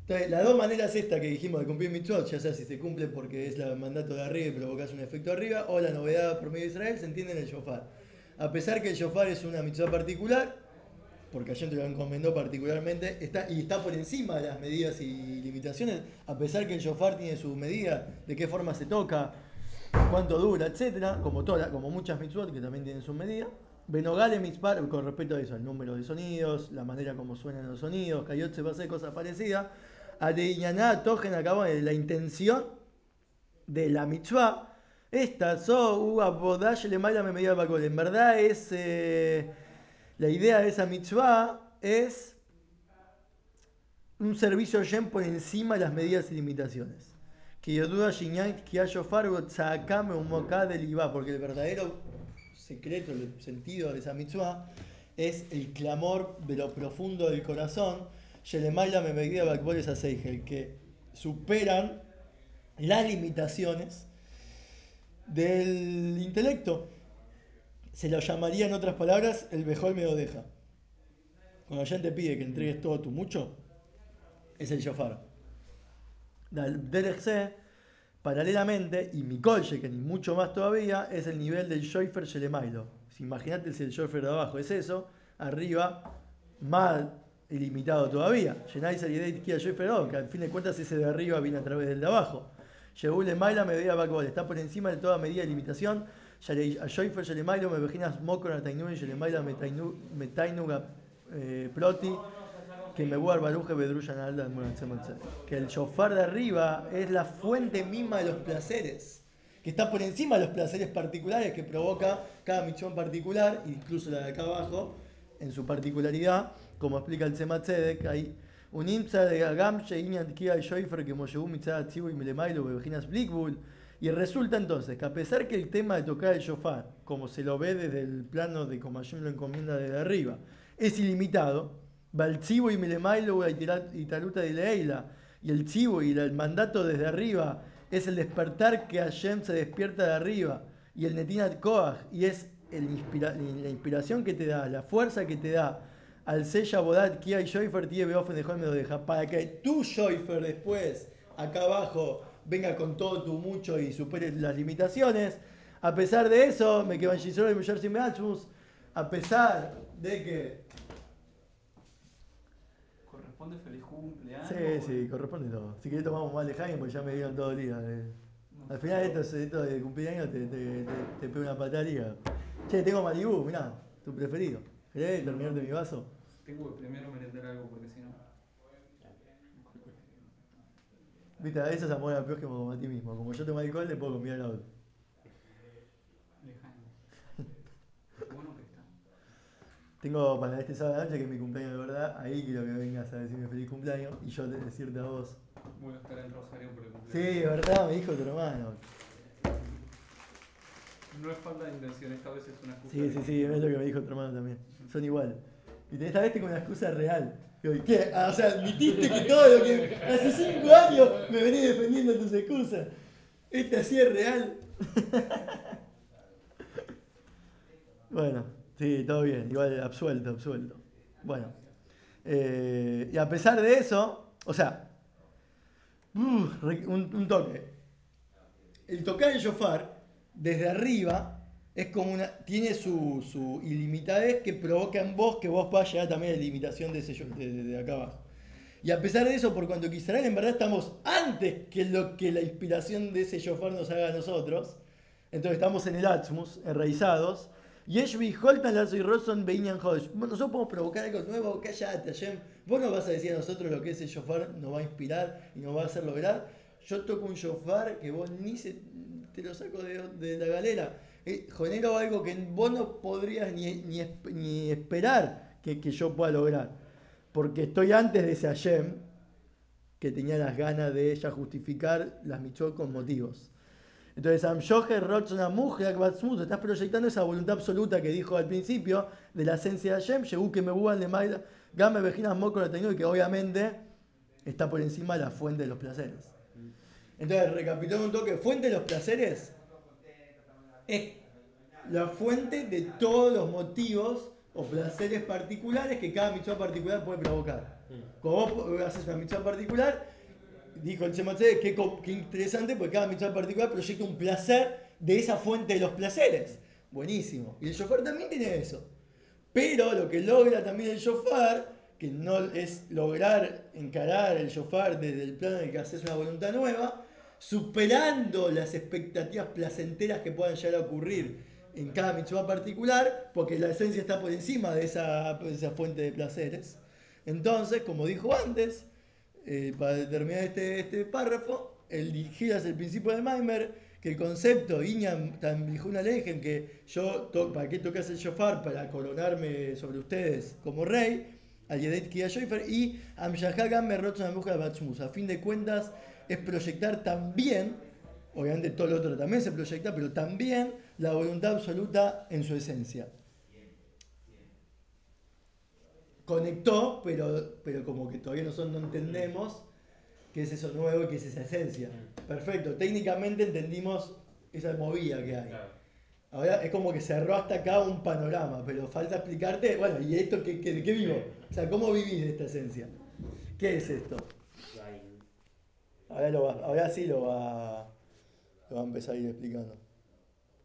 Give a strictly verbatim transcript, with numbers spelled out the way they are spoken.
Entonces, las dos maneras estas que dijimos de cumplir mitzvot, ya sea si se cumple porque es el mandato de arriba y provocas un efecto arriba, o la novedad por medio de Israel, se entiende en el shofar. A pesar que el shofar es una mitzvah particular, porque Hashem te lo encomendó particularmente, está, y está por encima de las medidas y limitaciones, a pesar que el shofar tiene sus medidas, de qué forma se toca, cuánto dura, etcétera, como, toda, como muchas mitzvot que también tienen sus medidas. Benogale mitzvah, con respecto a eso, el número de sonidos, la manera como suenan los sonidos, Kayot se va a hacer cosas parecidas. Adeiñaná tojen acabó la intención de la mitzvah. Esta, so, uva, bodash, le mala me medida bakol. En verdad es. Eh, la idea de esa mitzvah es un servicio Shem por encima de las medidas y limitaciones. Que yo duda que haya fargo tzakame un mocá del Ibá, porque el verdadero secreto, el sentido de esa mitzvah es el clamor de lo profundo del corazón, Shelemaila me medida bakboles aseigel, que superan las limitaciones del intelecto. Se lo llamaría en otras palabras el mejor me lo deja. Cuando alguien te pide que entregues todo tu mucho, es el shofar. Derech se, paralelamente, y Mikol que ni mucho más todavía, es el nivel del Shoifer Shelemailo. Si imagínate si el Shoifer de abajo es eso, arriba, más ilimitado todavía. Llenáis el idea de que Shoifer, que al fin de cuentas ese de arriba viene a través del de abajo. Shebule Maila me veía Bakbol, está por encima de toda medida de limitación. A Shoifer Shelemailo me vejinas Mokor Atainu y Shelemaila Metainuga Proti que me voy al baruje bedruyan alda que el shofar de arriba es la fuente misma de los placeres, que está por encima de los placeres particulares que provoca cada mitzvah particular, incluso la de acá abajo, en su particularidad, como explica el Tzemach Tzedek, hay un imsa de Agam Sheinian Kia Shoifer que Mosheú Mitzah Tzibu y Milemailo Bebejinas Blikbul. Y resulta entonces que a pesar que el tema de tocar el shofar, como se lo ve desde el plano de como Hashem lo encomienda desde arriba, es ilimitado, Baltzibo y Milemailo y Taruta de Leila, y el Tzibo y el mandato desde arriba es el despertar que Hashem se despierta de arriba, y el Netinat Koach, y es el inspira, la inspiración que te da, la fuerza que te da al Sella Bodat Kia y Shoifer Tie Beofen de me lo deja, para que tu Shoifer después, acá abajo, venga con todo tu mucho y supere las limitaciones. A pesar de eso, me quedan Gisoro y Mujer Sin a pesar de que ¿Corresponde feliz sí, cumpleaños? sí, corresponde todo. Si querés tomamos más de Jaime, porque ya me dieron todo el día. eh. No Al final quiero. esto, es- esto de cumpleaños te, te, te, te pega una pataría. Che, tengo Malibú, mirá, tu preferido. ¿Querés No, terminarte no. mi vaso? Tengo que primero merendar algo porque si no. Viste, a veces amor al prójimo como a ti mismo. Como yo tomo alcohol, le puedo convidar a otro. Lejano. Qué bueno que está. Tengo para este sábado de noche, que es mi cumpleaños de verdad, ahí quiero que vengas a decirme feliz cumpleaños y yo decirte a vos. Voy a estar en Rosario por el Sí, cumpleaños. de verdad, me dijo tu hermano. No es falta de intención, esta vez es una excusa Sí, sí, sí, es legítima. lo que me dijo tu hermano también. Son igual. Y esta vez tengo una excusa real. Digo, ¿qué? Ah, o sea, admitiste que todo lo que hace cinco años me venís defendiendo tus excusas. Esta sí es real. Bueno, sí, todo bien. Igual absuelto, absuelto. Bueno. Eh, y a pesar de eso, o sea, uh, un, un toque. El tocar el shofar desde arriba es como una, tiene su, su ilimitadez que provoca en vos que vos puedas llegar también a la limitación de, ese, de, de, de acá abajo. Y a pesar de eso, por cuanto que Israel en verdad estamos antes que lo que la inspiración de ese shofar nos haga a nosotros, entonces estamos en el Atzmus, enraizados, y Eshvi Holtan Lazo y Roson Beinian Hosh. Nosotros podemos provocar algo nuevo, callate, Hashem. Vos nos vas a decir a nosotros lo que ese shofar nos va a inspirar y nos va a hacer lograr. Yo toco un shofar que vos ni se, te lo saco de, de la galera. Eh, genero algo que vos no podrías ni, ni, ni esperar que, que yo pueda lograr. Porque estoy antes de ese Hashem que tenía las ganas de ella justificar las mitzvot con motivos. Entonces, Amshoher Rotzona Mujer estás proyectando esa voluntad absoluta que dijo al principio de la esencia de Hashem, Shehu que me buban de Maila, Game Vejinas Moko y que obviamente está por encima de la fuente de los placeres. Entonces, recapitulando un toque, fuente de los placeres es la fuente de todos los motivos o placeres particulares que cada mitzvah particular puede provocar. Mm. Como vos haces una mitzvah particular, dijo el Tzemach qué, qué interesante, porque cada mitzvah particular proyecta un placer de esa fuente de los placeres. Buenísimo. Y el shofar también tiene eso. Pero lo que logra también el shofar, que no es lograr encarar el shofar desde el plano de que haces una voluntad nueva, superando las expectativas placenteras que puedan llegar a ocurrir en cada mitzvah particular, porque la esencia está por encima de esa, de esa fuente de placeres. Entonces, como dijo antes, eh, para terminar este, este párrafo, el giras el principio de Maimer, que el concepto, Iñam una Leijem, que yo, to, ¿para qué tocas el shofar? Para coronarme sobre ustedes como rey, al Yedet Kia Shoifer, y Amshahagam Merrotzon Amuja Batshmus. A fin de cuentas, es proyectar también, obviamente todo lo otro también se proyecta, pero también la voluntad absoluta en su esencia. Conectó, pero, pero como que todavía nosotros no entendemos qué es eso nuevo y qué es esa esencia. Perfecto, técnicamente entendimos esa movida que hay. Claro. Ahora es como que cerró hasta acá un panorama, pero falta explicarte, bueno, ¿y esto qué, qué, de qué vivo? O sea, ¿cómo vivís de esta esencia? ¿Qué es esto? Ahí. Ahora, lo va, ahora sí lo va, lo va a empezar a ir explicando.